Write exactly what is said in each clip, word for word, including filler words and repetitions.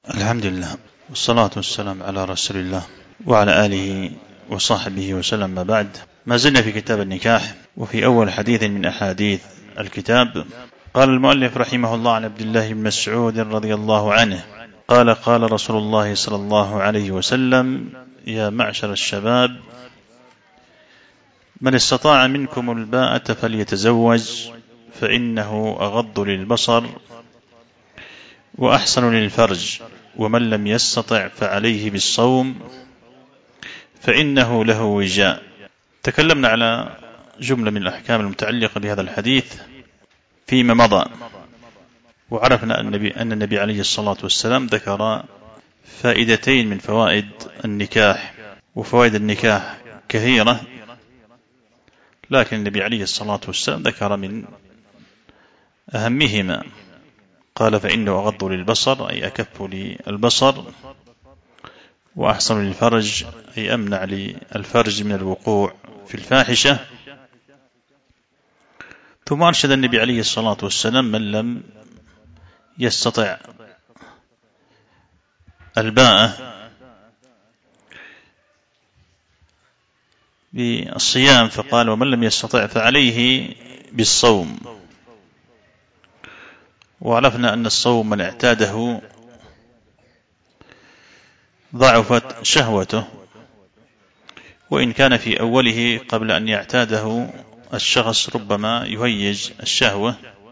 الحمد لله والصلاة والسلام على رسول الله وعلى آله وصحبه وسلم. ما بعد، ما زلنا في كتاب النكاح، وفي أول حديث من أحاديث الكتاب. قال المؤلف رحمه الله عن عبد الله بن مسعود رضي الله عنه قال قال رسول الله صلى الله عليه وسلم: يا معشر الشباب، من استطاع منكم الباءة فليتزوج، فإنه أغض للبصر وأحسن للفرج، ومن لم يستطع فعليه بالصوم فإنه له وجاء. تكلمنا على جملة من الأحكام المتعلقة بهذا الحديث فيما مضى، وعرفنا أن النبي عليه الصلاة والسلام ذكر فائدتين من فوائد النكاح، وفوائد النكاح كثيرة، لكن النبي عليه الصلاة والسلام ذكر من أهمهما. قال: فإنه أغض للبصر، أي أكف للبصر، وأحسن للفرج، أي أمنع للفرج من الوقوع في الفاحشة. ثم أرشد النبي عليه الصلاة والسلام: من لم يستطع الباءة بالصيام فقال: ومن لم يستطع فعليه بالصوم. وعرفنا أن الصوم من اعتاده ضعفت شهوته، وإن كان في أوله قبل أن يعتاده الشخص ربما يهيج الشهوة،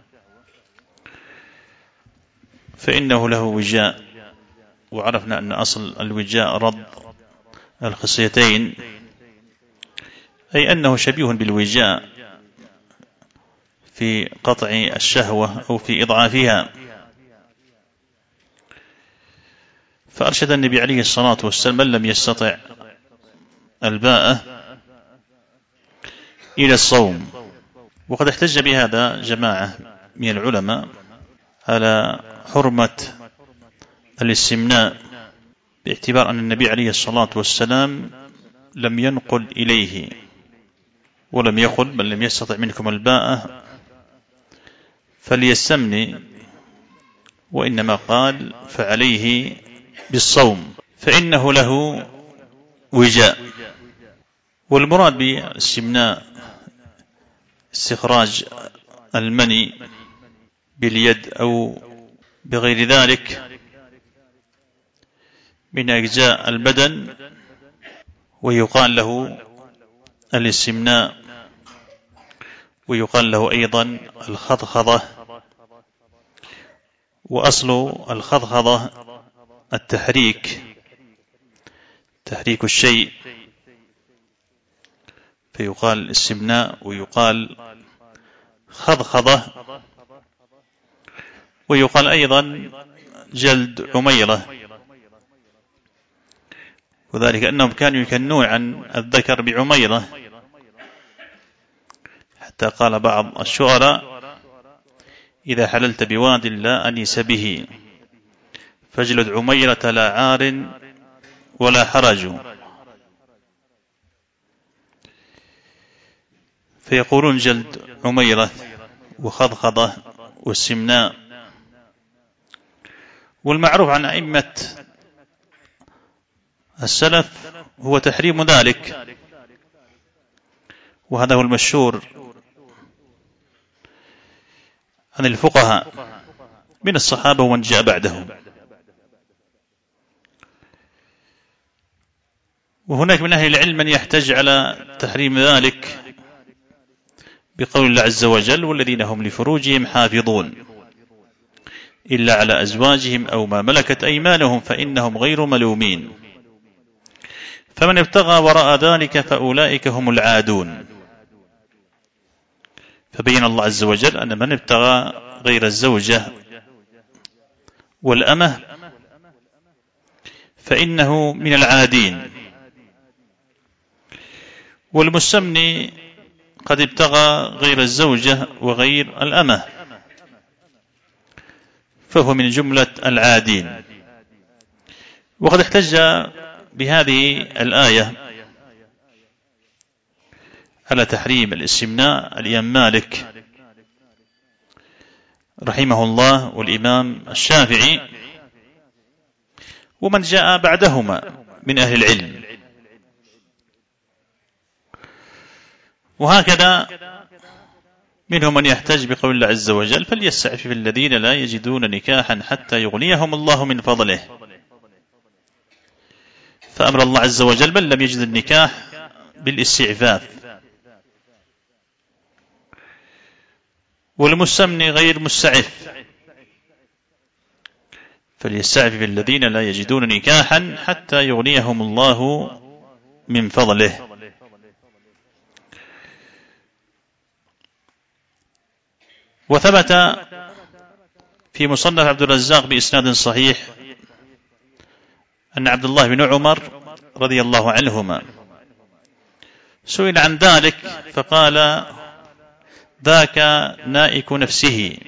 فإنه له وجاء. وعرفنا أن أصل الوجاء رض الخصيتين، أي أنه شبيه بالوجاء في قطع الشهوة أو في إضعافها. فأرشد النبي عليه الصلاة والسلام: من لم يستطع الباءة إلى الصوم. وقد احتج بهذا جماعة من العلماء على حرمة الاستمناء، باعتبار أن النبي عليه الصلاة والسلام لم ينقل إليه ولم يقل: من لم يستطع منكم الباءة فليستمني، وإنما قال: فعليه بالصوم فإنه له وجاء. والمراد بالاستمناء استخراج المني باليد أو بغير ذلك من أجزاء البدن، ويقال له الاستمناء، ويقال له أيضا الخضخضة. وأصل الخضخضة التحريك، تحريك الشيء، فيقال استمناء ويقال خضخضة، ويقال أيضا جلد عميرة، وذلك أنهم كانوا يكنون عن الذكر بعميرة، حتى قال بعض الشعراء: إذا حللت بواد لا أنيس به، فاجلد عميرة لا عار ولا حرج. فيقولون جلد عميرة وخضخضة والسمناء. والمعروف عن أئمة السلف هو تحريم ذلك، وهذا هو المشهور عن الفقهاء من الصحابة ومن جاء بعدهم. وهناك من أهل العلم من يحتج على تحريم ذلك بقول الله عز وجل: والذين هم لفروجهم حافظون إلا على أزواجهم أو ما ملكت أيمانهم فإنهم غير ملومين، فمن ابتغى وراء ذلك فأولئك هم العادون. فبين الله عز وجل أن من ابتغى غير الزوجة والأمة فإنه من العادين. والمستمني قد ابتغى غير الزوجة وغير الأمة، فهو من جملة العادين. وقد احتج بهذه الآية على تحريم الاستمناء الإمام مالك رحمه الله والإمام الشافعي، ومن جاء بعدهما من أهل العلم. وهكذا منهم من يحتج بقول الله عز وجل: فليستعفف الذين لا يجدون نكاحا حتى يغنيهم الله من فضله. فأمر الله عز وجل من لم يجد النكاح بالاستعفاف، والمستمني غير مستعف. فليستعفف الذين لا يجدون نكاحا حتى يغنيهم الله من فضله. وثبت في مصنف عبد الرزاق بإسناد صحيح أن عبد الله بن عمر رضي الله عنهما سئل عن ذلك فقال: ذاك نائك نفسه،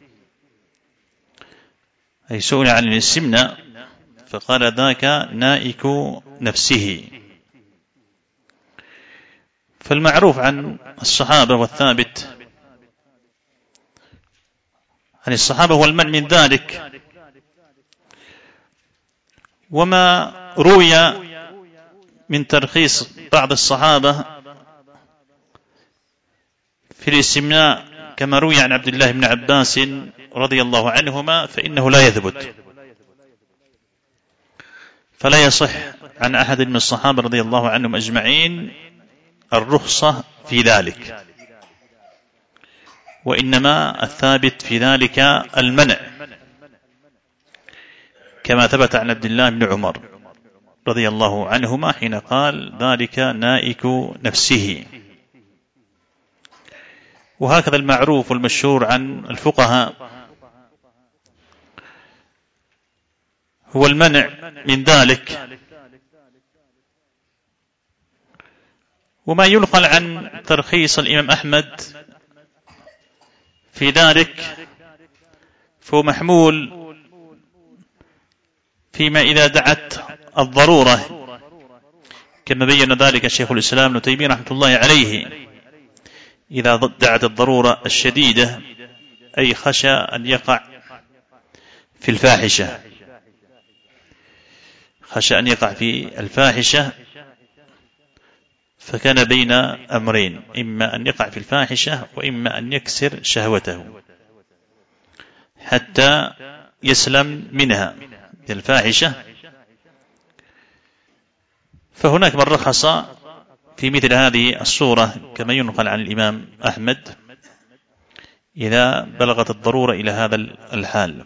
أي سئل عن الاستمناء فقال: ذاك نائك نفسه. فالمعروف عن الصحابة والثابت عن الصحابة هو المنع من ذلك. وما روي من ترخيص بعض الصحابة في الاستمناء كما روي عن عبد الله بن عباس رضي الله عنهما فإنه لا يثبت، فلا يصح عن أحد من الصحابة رضي الله عنهم أجمعين الرخصة في ذلك، وإنما الثابت في ذلك المنع، كما ثبت عن عبد الله بن عمر رضي الله عنهما حين قال: ذلك نائك نفسه. وهكذا المعروف والمشهور عن الفقهاء هو المنع من ذلك. وما ينقل عن ترخيص الإمام أحمد في ذلك فهو محمول فيما إذا دعت الضرورة، كما بين ذلك شيخ الإسلام ابن تيمية رحمة الله عليه: إذا دعت الضرورة الشديدة، أي خشى أن يقع في الفاحشة، خشى أن يقع في الفاحشة فكان بين أمرين: إما أن يقع في الفاحشة وإما أن يكسر شهوته حتى يسلم منها من الفاحشة. فهناك من رخص في مثل هذه الصورة كما ينقل عن الإمام أحمد إذا بلغت الضرورة إلى هذا الحال،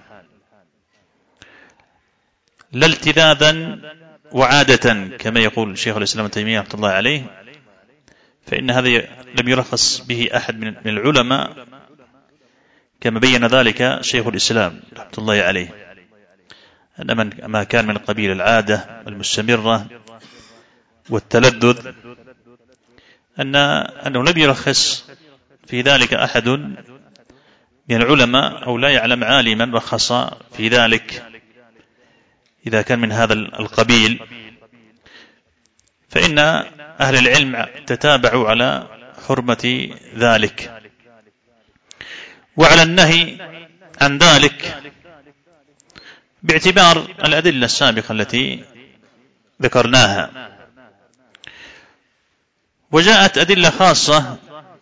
لا التذاذا وعادة كما يقول شيخ الإسلام ابن تيمية رحمة الله عليه، فإن هذا لم يرخص به أحد من العلماء كما بين ذلك شيخ الإسلام رحمة الله عليه، أن ما كان من قبيل العادة المستمرة والتلذذ أن أنه لم يرخص في ذلك أحد من العلماء، أو لا يعلم عالما رخص في ذلك إذا كان من هذا القبيل. فإن أهل العلم تتابعوا على حرمة ذلك وعلى النهي عن ذلك باعتبار الأدلة السابقة التي ذكرناها. وجاءت أدلة خاصة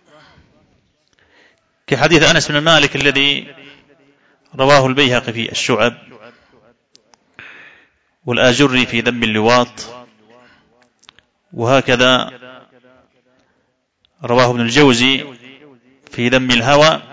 كحديث أنس بن مالك الذي رواه البيهقي في الشعب، والآجري في ذم اللواط، وهكذا رواه ابن الجوزي في ذم الهوى،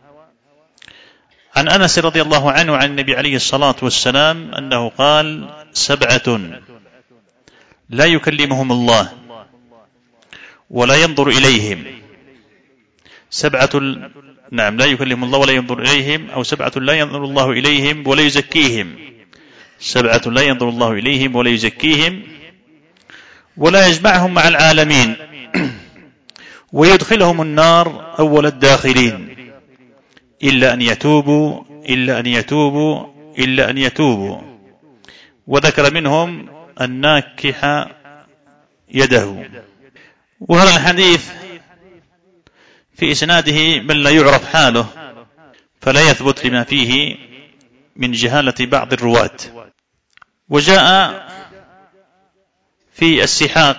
عن أنس رضي الله عنه عن النبي عليه الصلاة والسلام أنه قال: سبعة لا يكلمهم الله ولا ينظر إليهم. سبعة نعم لا يكلمهم الله ولا ينظر إليهم، أو سبعة لا ينظر الله إليهم ولا يزكيهم. سبعة لا ينظر الله إليهم ولا يزكيهم ولا يجمعهم مع العالمين ويدخلهم النار أول الداخلين إلا أن يتوبوا إلا أن يتوبوا إلا أن يتوبوا. وذكر منهم الناكح يده. وهذا الحديث في إسناده من لا يعرف حاله، فلا يثبت لما فيه من جهالة بعض الرواة. وجاء في السحاق،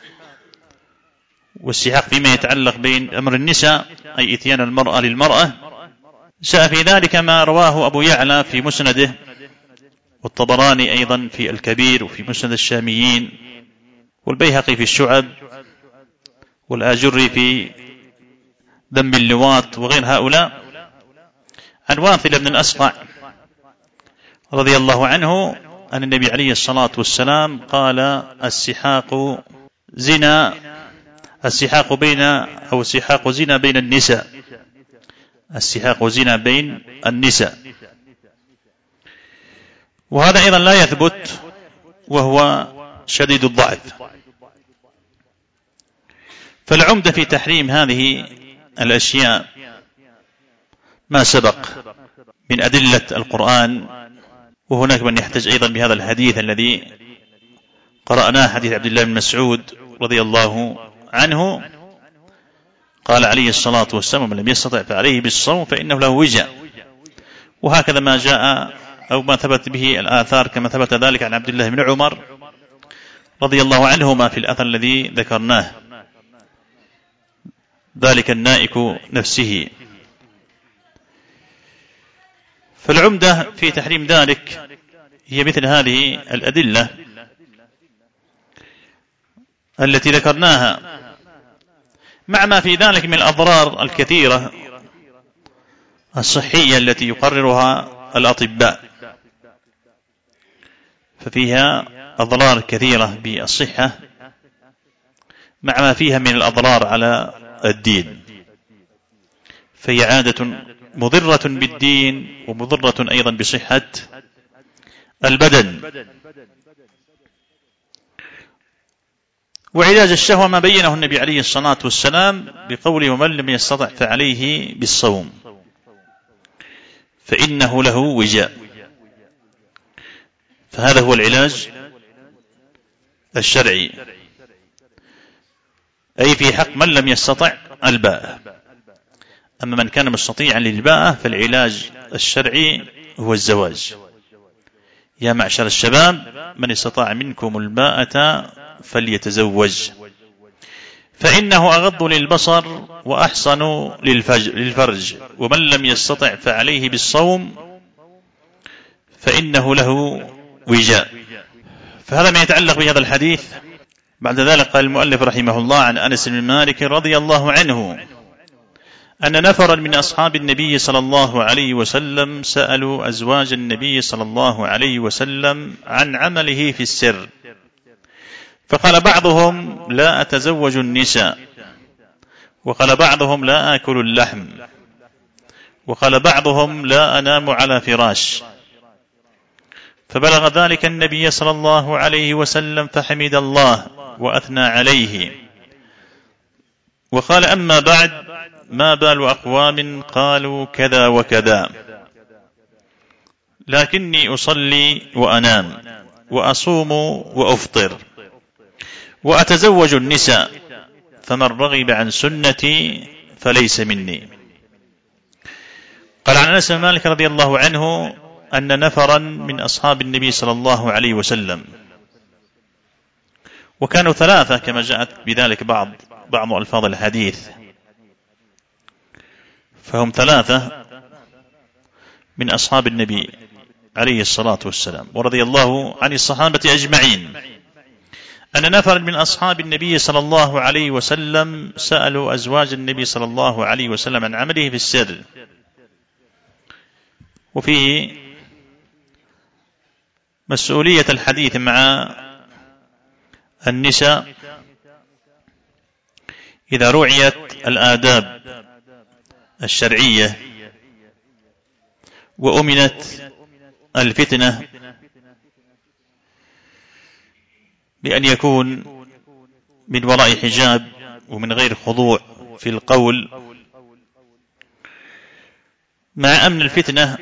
والسحاق فيما يتعلق بين أمر النساء أي إتيان المرأة للمرأة، جاء في ذلك ما رواه أبو يعلى في مسنده، والطبراني أيضا في الكبير وفي مسند الشاميين، والبيهقي في الشعب، والآجري في ذم اللواط، وغير هؤلاء، عن واثل بن الأسقع رضي الله عنه أن النبي عليه الصلاة والسلام قال: السحاق زنا، السحاق بين أو السحاق زنا بين النساء، السحاق زنا بين النساء. وهذا أيضا لا يثبت، وهو شديد الضعف. فالعمدة في تحريم هذه الأشياء ما سبق من أدلة القرآن، وهناك من يحتج أيضا بهذا الحديث الذي قرأناه، حديث عبد الله بن مسعود رضي الله عنه، قال عليه الصلاة والسلام: من لم يستطع فعليه بالصوم فإنه له وجاء. وهكذا ما جاء أو ما ثبت به الآثار، كما ثبت ذلك عن عبد الله بن عمر رضي الله عنهما في الأثر الذي ذكرناه، ذلك النائك نفسه. فالعمدة في تحريم ذلك هي مثل هذه الأدلة التي ذكرناها، مع ما في ذلك من الأضرار الكثيرة الصحية التي يقررها الأطباء، ففيها أضرار كثيرة بالصحة مع ما فيها من الأضرار على الدين، فهي عادة مضرة بالدين ومضرة أيضا بصحة البدن. وعلاج الشهوة ما بينه النبي عليه الصلاة والسلام بقوله: ومن لم يستطع فعليه بالصوم فإنه له وجاء. فهذا هو العلاج الشرعي، أي في حق من لم يستطع الباءة. أما من كان مستطيعا للباءة فالعلاج الشرعي هو الزواج. يا معشر الشباب من استطاع منكم الباءة فليتزوج، فإنه أغض للبصر وأحصن للفرج، ومن لم يستطع فعليه بالصوم فإنه له وجاء. فهذا ما يتعلق بهذا الحديث. بعد ذلك قال المؤلف رحمه الله: عن أنس بن مالك رضي الله عنه أن نفرا من أصحاب النبي صلى الله عليه وسلم سألوا أزواج النبي صلى الله عليه وسلم عن عمله في السر، فقال بعضهم: لا أتزوج النساء، وقال بعضهم: لا آكل اللحم، وقال بعضهم: لا أنام على فراش. فبلغ ذلك النبي صلى الله عليه وسلم فحمد الله وأثنى عليه، وقال: أما بعد، ما بال أقوام قالوا كذا وكذا، لكني أصلي وأنام وأصوم وأفطر وأتزوج النساء، فمن رغب عن سنتي فليس مني. قال عن أنس بن مالك رضي الله عنه أن نفرا من أصحاب النبي صلى الله عليه وسلم، وكانوا ثلاثة كما جاءت بذلك بعض بعض ألفاظ الحديث، فهم ثلاثة من أصحاب النبي عليه الصلاة والسلام، ورضي الله عن الصحابة أجمعين، أن نفر من أصحاب النبي صلى الله عليه وسلم سألوا أزواج النبي صلى الله عليه وسلم عن عمله في السر. وفيه مسؤولية الحديث مع النساء إذا رعيت الآداب الشرعية وأمنت الفتنة بأن يكون من وراء حجاب ومن غير خضوع في القول، مع أمن الفتنة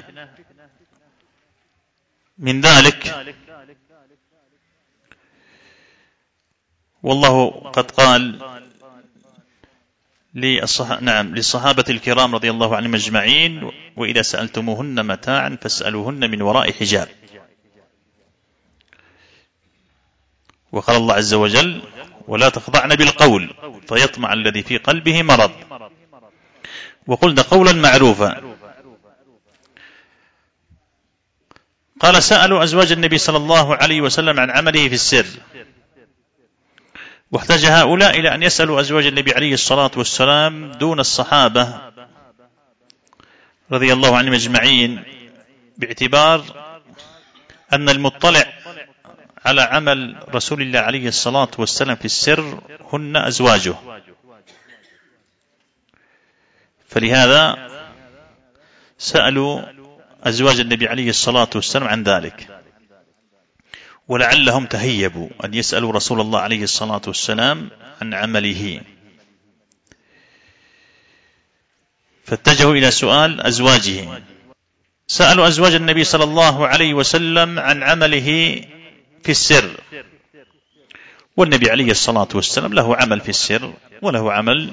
من ذلك. والله قد قال للصح... نعم للصحابة الكرام رضي الله عنهم أجمعين: وإذا سألتموهن متاعا فاسألوهن من وراء حجاب. وقال الله عز وجل: ولا تخضعن بالقول فيطمع الذي في قلبه مرض، وقلنا قولا معروفا. قال: سألوا أزواج النبي صلى الله عليه وسلم عن عمله في السر، واحتاج هؤلاء إلى أن يسألوا أزواج النبي عليه الصلاة والسلام دون الصحابة رضي الله عنهم أجمعين، باعتبار أن المطلع على عمل رسول الله عليه الصلاة والسلام في السر هن أزواجه، فلهذا سألوا أزواج النبي عليه الصلاة والسلام عن ذلك، ولعلهم تهيبوا أن يسألوا رسول الله عليه الصلاة والسلام عن عمله، فاتجهوا إلى سؤال أزواجه. سألوا أزواج النبي صلى الله عليه وسلم عن عمله في السر، والنبي عليه الصلاة والسلام له عمل في السر وله عمل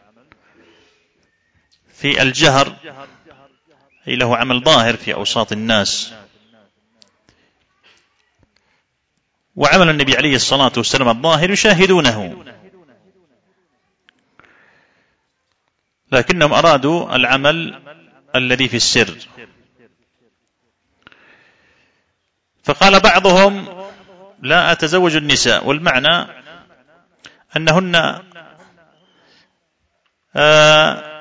في الجهر، أي له عمل ظاهر في أوساط الناس. وعمل النبي عليه الصلاة والسلام الظاهر يشاهدونه، لكنهم أرادوا العمل الذي في السر. فقال بعضهم: لا أتزوج النساء، والمعنى أنهن آه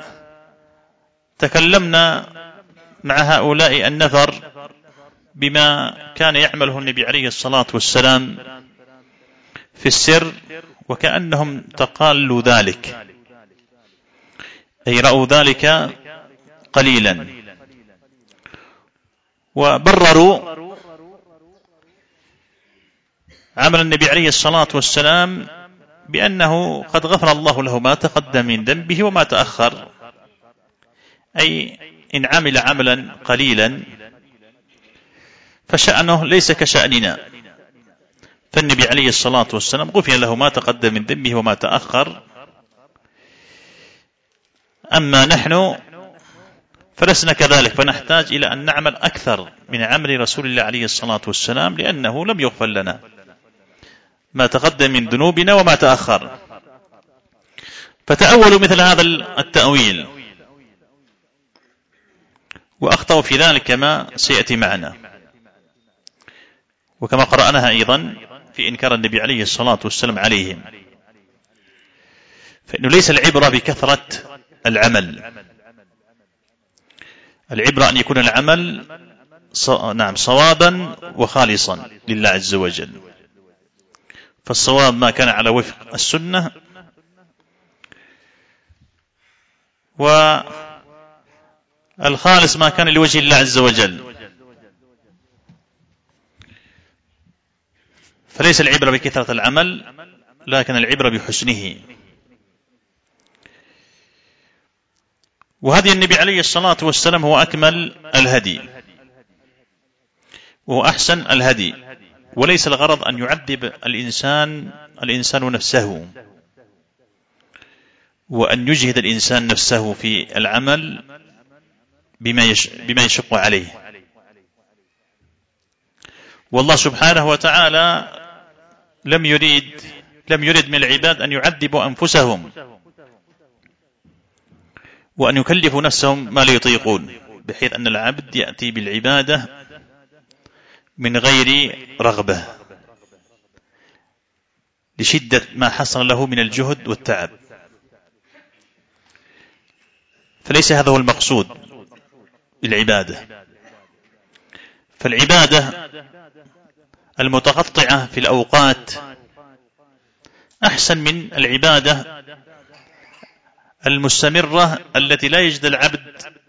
تكلمنا مع هؤلاء النفر بما كان يعمله النبي عليه الصلاة والسلام في السر، وكأنهم تقالوا ذلك، أي رأوا ذلك قليلا، وبرروا عمل النبي عليه الصلاة والسلام بأنه قد غفر الله له ما تقدم من ذنبه وما تأخر، أي إن عمل عملا قليلا فشأنه ليس كشأننا، فالنبي عليه الصلاة والسلام غفر له ما تقدم من ذنبه وما تأخر، أما نحن فلسنا كذلك، فنحتاج إلى أن نعمل أكثر من عمل رسول الله عليه الصلاة والسلام، لأنه لم يغفر لنا ما تقدم من ذنوبنا وما تأخر. فتأولوا مثل هذا التأويل وأخطأوا في ذلك كما سيأتي معنا، وكما قرأناها أيضا في إنكار النبي عليه الصلاة والسلام عليهم. فإنه ليس العبرة بكثرة العمل، العبرة أن يكون العمل نعم صوابا وخالصا لله عز وجل، فالصواب ما كان على وفق السنة، والخالص ما كان لوجه الله عز وجل. فليس العبرة بكثرة العمل، لكن العبرة بحسنه. وهدي النبي عليه الصلاة والسلام هو أكمل الهدي وهو أحسن الهدي، وليس الغرض أن يعذب الإنسان الإنسان نفسه، وأن يجهد الإنسان نفسه في العمل بما بما يشق عليه. والله سبحانه وتعالى لم يريد لم يرد من العباد أن يعذبوا أنفسهم وأن يكلفوا نفسهم ما لا يطيقون، بحيث أن العبد يأتي بالعبادة من غير رغبة لشدة ما حصل له من الجهد والتعب. فليس هذا هو المقصود بالعبادة، فالعبادة المتقطعة في الأوقات أحسن من العبادة المستمرة التي لا يجد العبد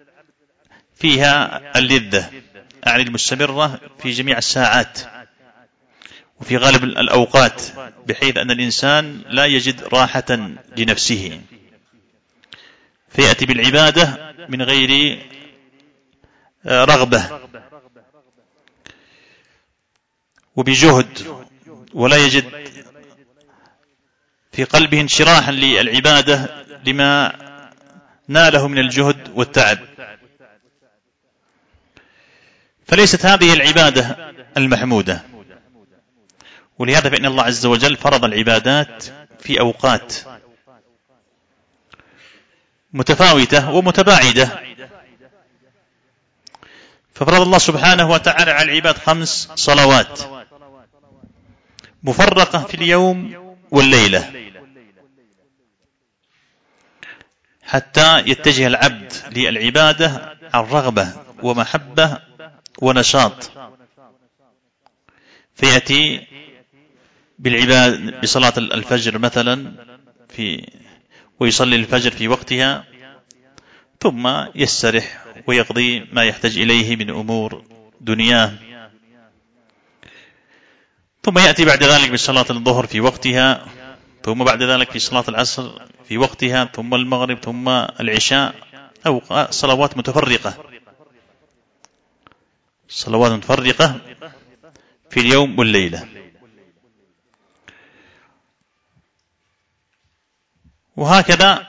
فيها اللذة، يعني المستمرة في جميع الساعات وفي غالب الأوقات، بحيث أن الإنسان لا يجد راحة لنفسه، فيأتي بالعبادة من غير رغبة وبجهد، ولا يجد في قلبه انشراحا للعبادة لما ناله من الجهد والتعب. فليست هذه العبادة المحمودة، ولهذا فإن الله عز وجل فرض العبادات في أوقات متفاوتة ومتباعدة. ففرض الله سبحانه وتعالى على العباد خمس صلوات مفرقة في اليوم والليلة، حتى يتجه العبد للعبادة عن رغبة ومحبة ونشاط، فيأتي بالعبادة بصلاة الفجر مثلا في ويصلي الفجر في وقتها، ثم يسترح ويقضي ما يحتاج إليه من أمور دنياه، ثم يأتي بعد ذلك بصلاة الظهر في وقتها، ثم بعد ذلك في صلاة العصر في وقتها، ثم المغرب، ثم العشاء، أو صلوات متفرقة صلوات متفرقة في اليوم والليلة. وهكذا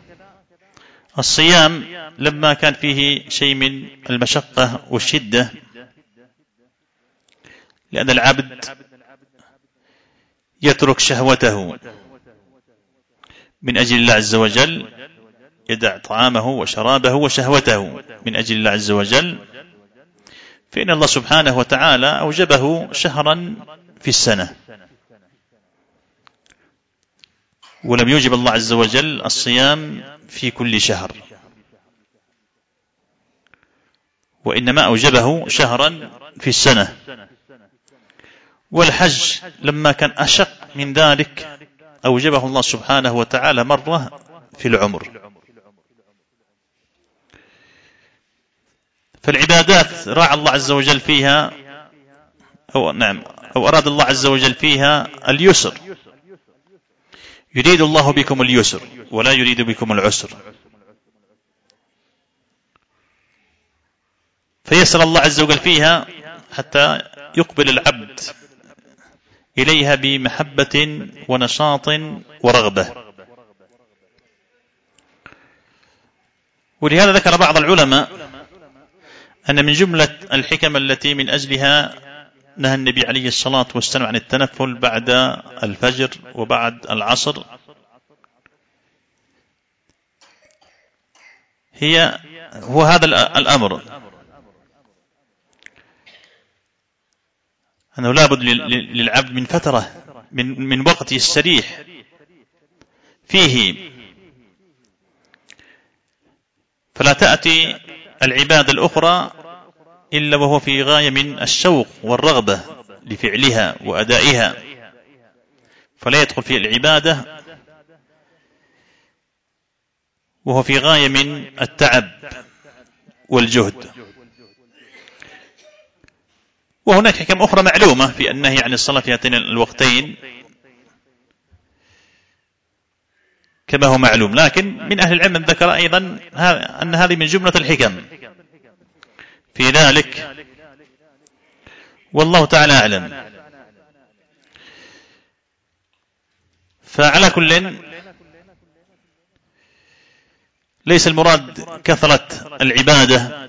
الصيام لما كان فيه شيء من المشقة والشدة، لأن العبد يترك شهوته من أجل الله عز وجل، يدع طعامه وشرابه وشهوته من أجل الله عز وجل، فإن الله سبحانه وتعالى أوجبه شهرا في السنة، ولم يوجب الله عز وجل الصيام في كل شهر، وإنما أوجبه شهرا في السنة. والحج لما كان أشق من ذلك أوجبه الله سبحانه وتعالى مرة في العمر. فالعبادات راعى الله عز وجل فيها أو نعم أو أراد الله عز وجل فيها اليسر، يريد الله بكم اليسر ولا يريد بكم العسر، فيسر الله عز وجل فيها حتى يقبل العبد إليها بمحبة ونشاط ورغبة. ولهذا ذكر بعض العلماء أن من جملة الحكم التي من أجلها نهى النبي عليه الصلاة والسلام عن التنفل بعد الفجر وبعد العصر هي هو هذا الأمر، أنه لابد للعبد من فترة من من وقت يستريح فيه، فلا تأتي العبادة الأخرى إلا وهو في غاية من الشوق والرغبة لفعلها وأدائها، فلا يدخل في العبادة وهو في غاية من التعب والجهد. وهناك حكم أخرى معلومة في النهي عن الصلاة في هاتين الوقتين كما هو معلوم، لكن من أهل العلم ذكر أيضا أن هذه من جملة الحكم في ذلك، والله تعالى أعلم. فعلى كل ليس المراد كثرة العبادة،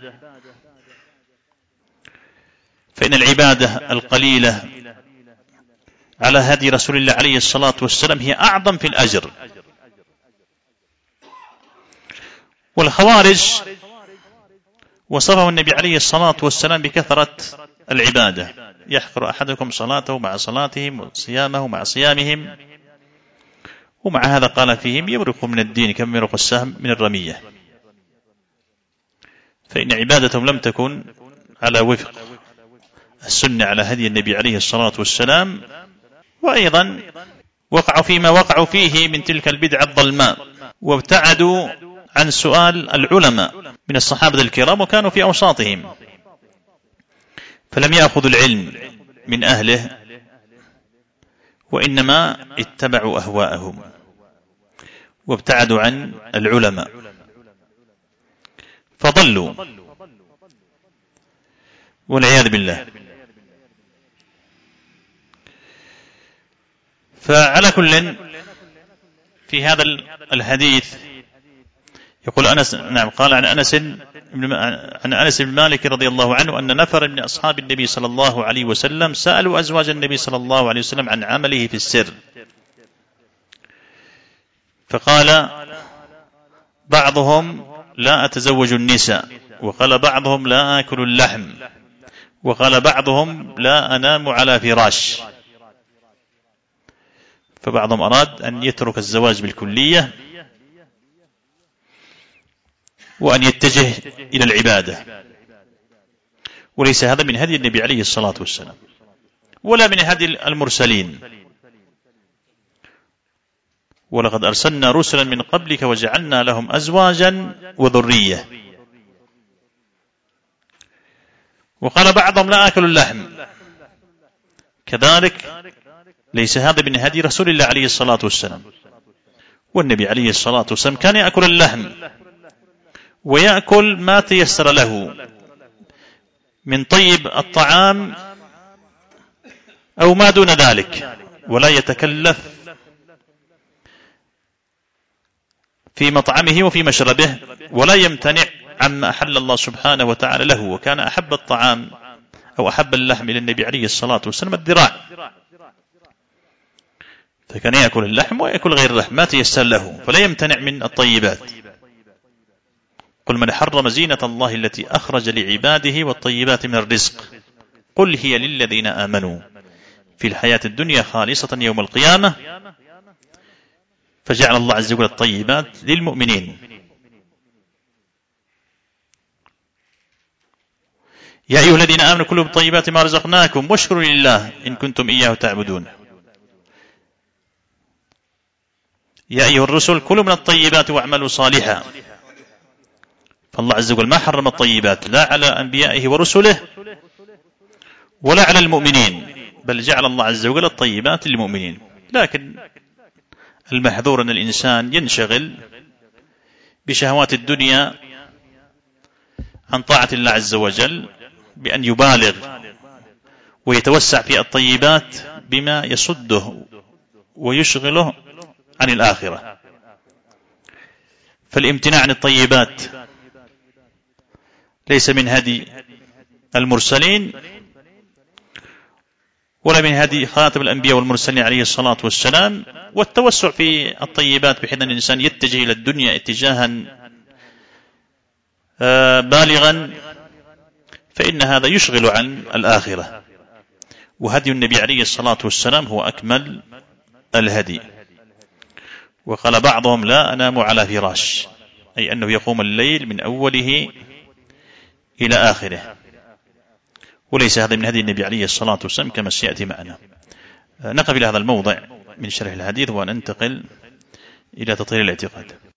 فإن العبادة القليلة على هدي رسول الله عليه الصلاة والسلام هي أعظم في الأجر. والخوارج وصفه النبي عليه الصلاة والسلام بكثرة العبادة، يحقر أحدكم صلاته مع صلاتهم وصيامه مع صيامهم، ومع هذا قال فيهم يبرق من الدين كما يبرق السهم من الرمية، فإن عبادتهم لم تكن على وفق السنة على هدي النبي عليه الصلاة والسلام. وأيضا وقعوا فيما وقعوا فيه من تلك البدعة الظلماء، وابتعدوا عن سؤال العلماء من الصحابة الكرام وكانوا في أوساطهم، فلم يأخذوا العلم من أهله، وإنما اتبعوا أهواءهم وابتعدوا عن العلماء فضلوا والعياذ بالله. فعلى كل في هذا الحديث يقول أنس، نعم، قال عن أنس عن أنس بن مالك رضي الله عنه أن نفر من أصحاب النبي صلى الله عليه وسلم سألوا أزواج النبي صلى الله عليه وسلم عن عمله في السر، فقال بعضهم لا أتزوج النساء، وقال بعضهم لا آكل اللحم، وقال بعضهم لا أنام على فراش. فبعضهم أراد أن يترك الزواج بالكلية وأن يتجه إلى العبادة، وليس هذا من هدي النبي عليه الصلاة والسلام ولا من هدي المرسلين. ولقد أرسلنا رسلا من قبلك وجعلنا لهم أزواجا وذرية. وقال بعضهم لا آكل اللحم، كذلك ليس هذا من هدي رسول الله عليه الصلاة والسلام. والنبي عليه الصلاة والسلام كان يأكل اللحم ويأكل ما تيسر له من طيب الطعام أو ما دون ذلك، ولا يتكلف في مطعمه وفي مشربه، ولا يمتنع عما أحل الله سبحانه وتعالى له. وكان أحب الطعام أو أحب اللحم إلى النبي عليه الصلاة والسلام الذراع، فكان يأكل اللحم ويأكل غير اللحم ما تيسر له، فلا يمتنع من الطيبات. قل من حرم زينة الله التي أخرج لعباده والطيبات من الرزق قل هي للذين آمنوا في الحياة الدنيا خالصة يوم القيامة. فجعل الله عز وجل الطيبات للمؤمنين. يا أيها الذين آمنوا كلوا بالطيبات ما رزقناكم واشكروا لله إن كنتم إياه تعبدون. يا أيها الرسل كلوا من الطيبات واعملوا صالحا. فالله عز وجل ما حرم الطيبات لا على أنبيائه ورسله ولا على المؤمنين، بل جعل الله عز وجل الطيبات للمؤمنين. لكن المحذور أن الإنسان ينشغل بشهوات الدنيا عن طاعة الله عز وجل بأن يبالغ ويتوسع في الطيبات بما يصده ويشغله عن الآخرة. فالامتناع عن الطيبات ليس من هدي المرسلين ولا من هدي خاتم الأنبياء والمرسلين عليه الصلاة والسلام. والتوسع في الطيبات بحيث أن الإنسان يتجه إلى الدنيا اتجاها بالغا فإن هذا يشغل عن الآخرة. وهدي النبي عليه الصلاة والسلام هو أكمل الهدي. وقال بعضهم لا أنام على فراش، أي أنه يقوم الليل من أوله إلى آخره، وليس هذا من هدي النبي عليه الصلاة والسلام كما سيأتي معنا. نقف إلى هذا الموضع من شرح الحديث وننتقل إلى تطهير الاعتقاد.